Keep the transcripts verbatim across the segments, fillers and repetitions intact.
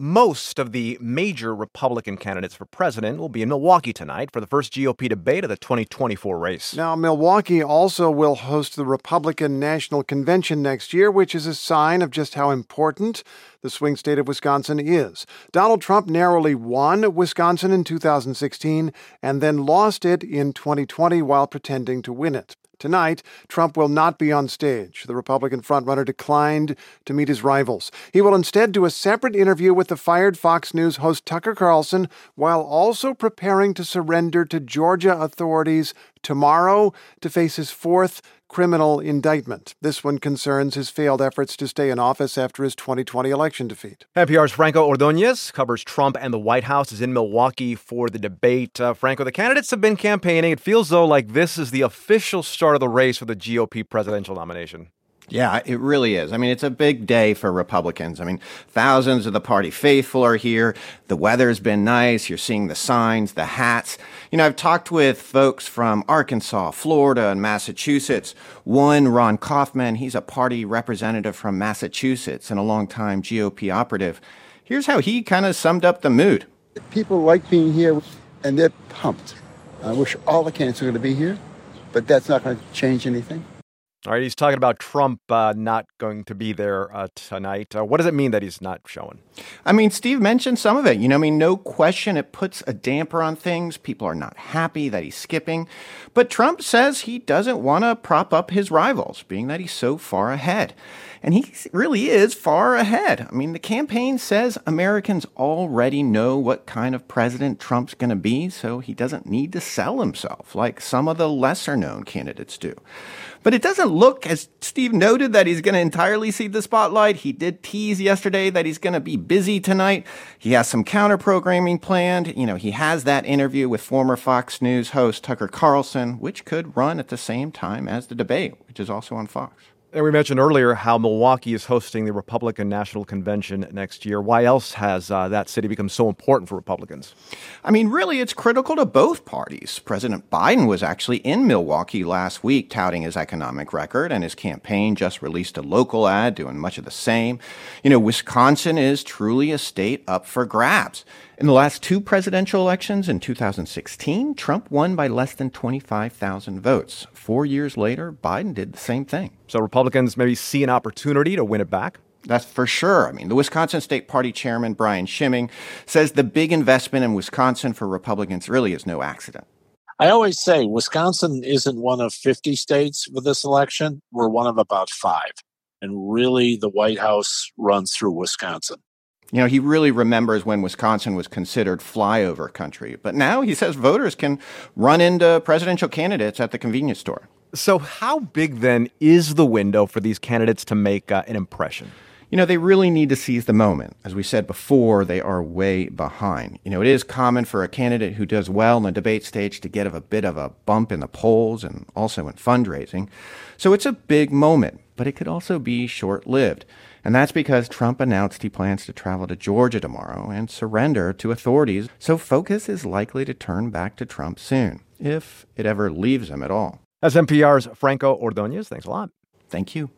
most of the major Republican candidates for president will be in Milwaukee tonight for the first G O P debate of the twenty twenty-four race. Now, Milwaukee also will host the Republican National Convention next year, which is a sign of just how important the swing state of Wisconsin is. Donald Trump narrowly won Wisconsin in two thousand sixteen and then lost it in twenty twenty while pretending to win it. Tonight, Trump will not be on stage. The Republican frontrunner declined to meet his rivals. He will instead do a separate interview with the fired Fox News host Tucker Carlson while also preparing to surrender to Georgia authorities tomorrow to face his fourth criminal indictment. This one concerns his failed efforts to stay in office after his twenty twenty election defeat. N P R's Franco Ordonez covers Trump and the White House, is in Milwaukee for the debate. Uh, Franco, the candidates have been campaigning. It feels, though, like this is the official start of the race for the G O P presidential nomination. Yeah, it really is. I mean, it's a big day for Republicans. I mean, thousands of the party faithful are here. The weather's been nice. You're seeing the signs, the hats. You know, I've talked with folks from Arkansas, Florida, and Massachusetts. One, Ron Kaufman, he's a party representative from Massachusetts and a longtime G O P operative. Here's how he kind of summed up the mood. People like being here, and they're pumped. I wish all the candidates were going to be here, but that's not going to change anything. All right, he's talking about Trump uh, not going to be there uh, tonight. Uh, what does it mean that he's not showing? I mean, Steve mentioned some of it. You know, I mean, no question it puts a damper on things. People are not happy that he's skipping. But Trump says he doesn't want to prop up his rivals, being that he's so far ahead. And he really is far ahead. I mean, the campaign says Americans already know what kind of president Trump's going to be, so he doesn't need to sell himself like some of the lesser-known candidates do. But it doesn't look, as Steve noted, that he's going to entirely see the spotlight. He did tease yesterday that he's going to be busy tonight. He has some counter-programming planned. You know, he has that interview with former Fox News host Tucker Carlson, which could run at the same time as the debate, which is also on Fox. And we mentioned earlier how Milwaukee is hosting the Republican National Convention next year. Why else has uh, that city become so important for Republicans? I mean, really, it's critical to both parties. President Biden was actually in Milwaukee last week touting his economic record, and his campaign just released a local ad doing much of the same. You know, Wisconsin is truly a state up for grabs. In the last two presidential elections in two thousand sixteen, Trump won by less than twenty-five thousand votes. Four years later, Biden did the same thing. So Republicans maybe see an opportunity to win it back? That's for sure. I mean, the Wisconsin State Party chairman, Brian Schimming, says the big investment in Wisconsin for Republicans really is no accident. I always say Wisconsin isn't one of fifty states for this election. We're one of about five. And really, the White House runs through Wisconsin. You know, he really remembers when Wisconsin was considered flyover country. But now he says voters can run into presidential candidates at the convenience store. So how big, then, is the window for these candidates to make uh, an impression? You know, they really need to seize the moment. As we said before, they are way behind. You know, it is common for a candidate who does well on the debate stage to get a bit of a bump in the polls and also in fundraising. So it's a big moment, but it could also be short-lived. And that's because Trump announced he plans to travel to Georgia tomorrow and surrender to authorities. So focus is likely to turn back to Trump soon, if it ever leaves him at all. That's N P R's Franco Ordonez. Thanks a lot. Thank you.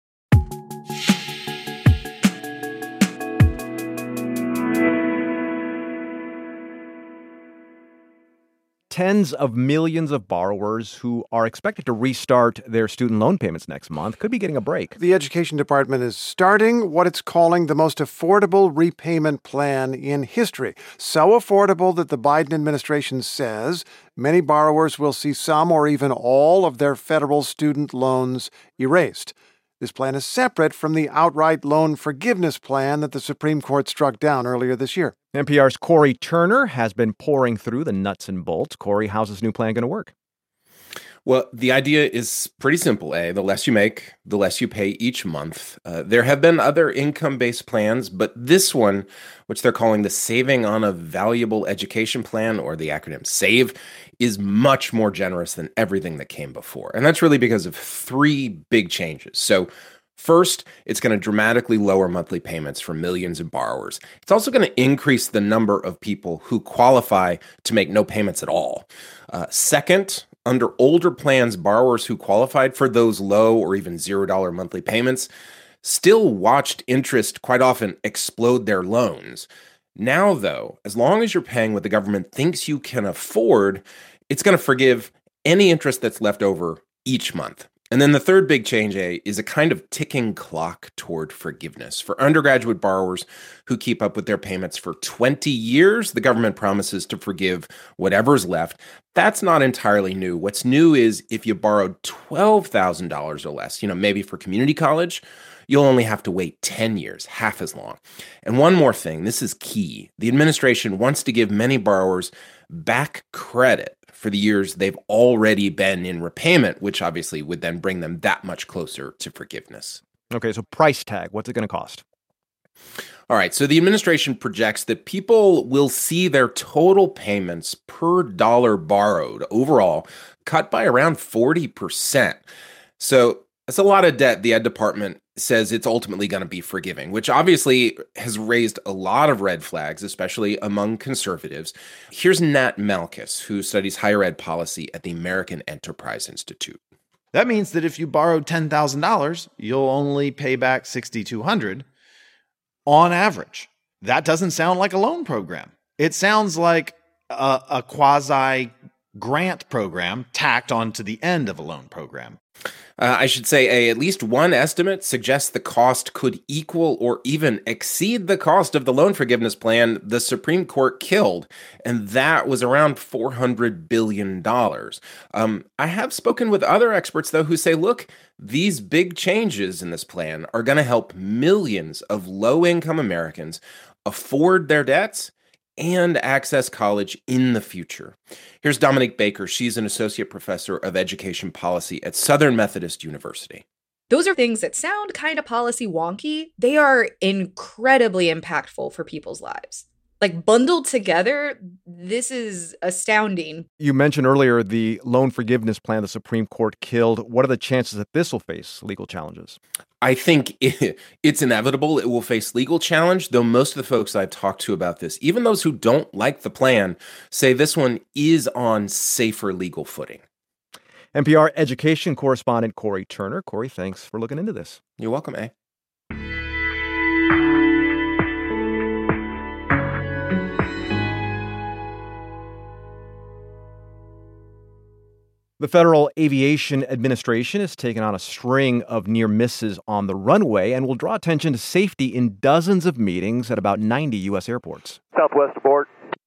Tens of millions of borrowers who are expected to restart their student loan payments next month could be getting a break. The Education Department is starting what it's calling the most affordable repayment plan in history. So affordable that the Biden administration says many borrowers will see some or even all of their federal student loans erased. This plan is separate from the outright loan forgiveness plan that the Supreme Court struck down earlier this year. N P R's Corey Turner has been pouring through the nuts and bolts. Corey, how's this new plan going to work? Well, the idea is pretty simple, eh? The less you make, the less you pay each month. Uh, there have been other income-based plans, but this one, which they're calling the Saving on a Valuable Education Plan, or the acronym SAVE, is much more generous than everything that came before. And that's really because of three big changes. So first, it's going to dramatically lower monthly payments for millions of borrowers. It's also going to increase the number of people who qualify to make no payments at all. Uh, second, under older plans, borrowers who qualified for those low or even zero dollar monthly payments, still watched interest quite often explode their loans. Now, though, as long as you're paying what the government thinks you can afford, it's going to forgive any interest that's left over each month. And then the third big change, A, is a kind of ticking clock toward forgiveness. For undergraduate borrowers who keep up with their payments for twenty years, the government promises to forgive whatever's left. That's not entirely new. What's new is if you borrowed twelve thousand dollars or less, you know, maybe for community college, you'll only have to wait ten years, half as long. And one more thing, this is key. The administration wants to give many borrowers back credit for the years they've already been in repayment, which obviously would then bring them that much closer to forgiveness. Okay, so price tag, what's it going to cost? All right, so the administration projects that people will see their total payments per dollar borrowed overall cut by around forty percent. So that's a lot of debt the Ed Department says it's ultimately going to be forgiving, which obviously has raised a lot of red flags, especially among conservatives. Here's Nat Malkus, who studies higher ed policy at the American Enterprise Institute. That means that if you borrowed ten thousand dollars, you'll only pay back six thousand two hundred dollars on average. That doesn't sound like a loan program. It sounds like a, a quasi-grant program tacked onto the end of a loan program. Uh, I should say a, at least one estimate suggests the cost could equal or even exceed the cost of the loan forgiveness plan the Supreme Court killed, and that was around four hundred billion dollars. Um, I have spoken with other experts, though, who say, look, these big changes in this plan are going to help millions of low-income Americans afford their debts and access college in the future. Here's Dominique Baker. She's an associate professor of education policy at Southern Methodist University. Those are things that sound kind of policy wonky. They are incredibly impactful for people's lives. Like bundled together, this is astounding. You mentioned earlier the loan forgiveness plan the Supreme Court killed. What are the chances that this will face legal challenges? I think it, it's inevitable it will face legal challenge, though most of the folks I've talked to about this, even those who don't like the plan, say this one is on safer legal footing. N P R education correspondent Cory Turner. Cory, thanks for looking into this. You're welcome, eh? The Federal Aviation Administration has taken on a string of near misses on the runway and will draw attention to safety in dozens of meetings at about ninety U S airports. Southwest aboard.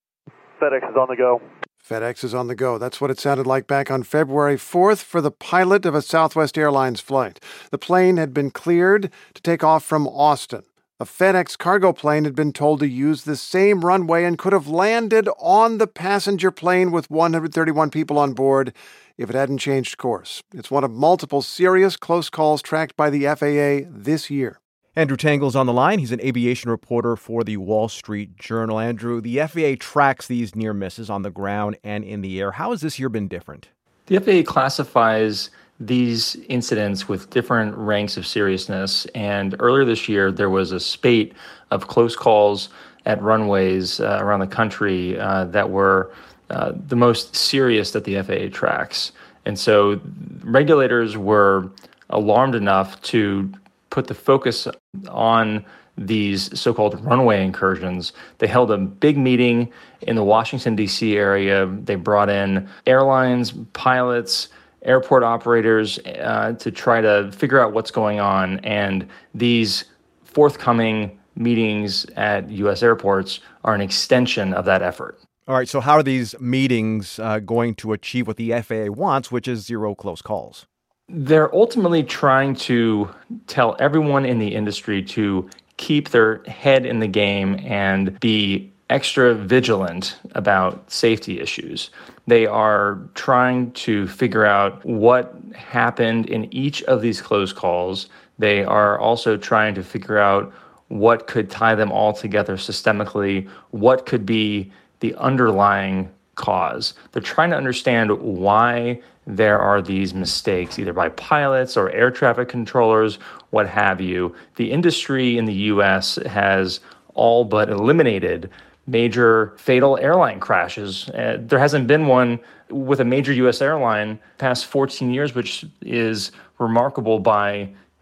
FedEx is on the go. FedEx is on the go. That's what it sounded like back on February fourth for the pilot of a Southwest Airlines flight. The plane had been cleared to take off from Austin. A FedEx cargo plane had been told to use the same runway and could have landed on the passenger plane with one hundred thirty-one people on board if it hadn't changed course. It's one of multiple serious close calls tracked by the F A A this year. Andrew Tangle's on the line. He's an aviation reporter for the Wall Street Journal. Andrew, the F A A tracks these near misses on the ground and in the air. How has this year been different? The F A A classifies these incidents with different ranks of seriousness. And earlier this year, there was a spate of close calls at runways uh, around the country uh, that were uh, the most serious that the F A A tracks. And so regulators were alarmed enough to put the focus on these so-called runway incursions. They held a big meeting in the Washington, D C area. They brought in airlines, pilots, airport operators uh, to try to figure out what's going on. And these forthcoming meetings at U S airports are an extension of that effort. All right, so how are these meetings uh, going to achieve what the F A A wants, which is zero close calls? They're ultimately trying to tell everyone in the industry to keep their head in the game and be extra vigilant about safety issues. They are trying to figure out what happened in each of these close calls. They are also trying to figure out what could tie them all together systemically, what could be the underlying cause. They're trying to understand why there are these mistakes, either by pilots or air traffic controllers, what have you. The industry in the U S has all but eliminated major fatal airline crashes. Uh, there hasn't been one with a major U S airline past fourteen years, which is remarkable by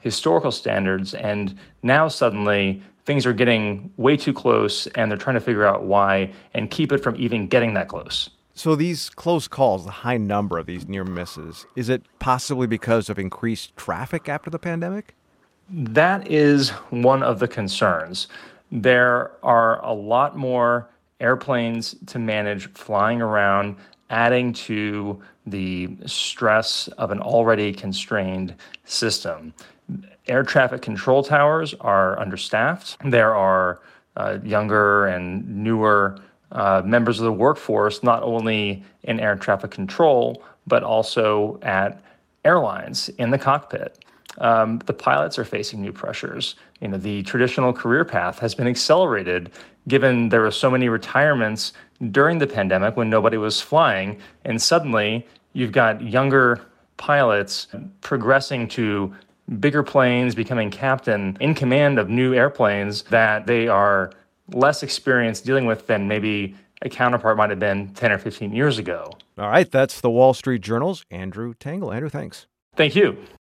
historical standards. And now suddenly things are getting way too close, and they're trying to figure out why and keep it from even getting that close. So these close calls, the high number of these near misses, is it possibly because of increased traffic after the pandemic? That is one of the concerns. There are a lot more airplanes to manage flying around, adding to the stress of an already constrained system. Air traffic control towers are understaffed. There are uh, younger and newer uh, members of the workforce, not only in air traffic control, but also at airlines in the cockpit. Um, the pilots are facing new pressures. You know, the traditional career path has been accelerated given there were so many retirements during the pandemic when nobody was flying, and suddenly you've got younger pilots progressing to bigger planes, becoming captain in command of new airplanes that they are less experienced dealing with than maybe a counterpart might have been ten or fifteen years ago. All right, that's the Wall Street Journal's Andrew Tangle. Andrew, thanks. Thank you.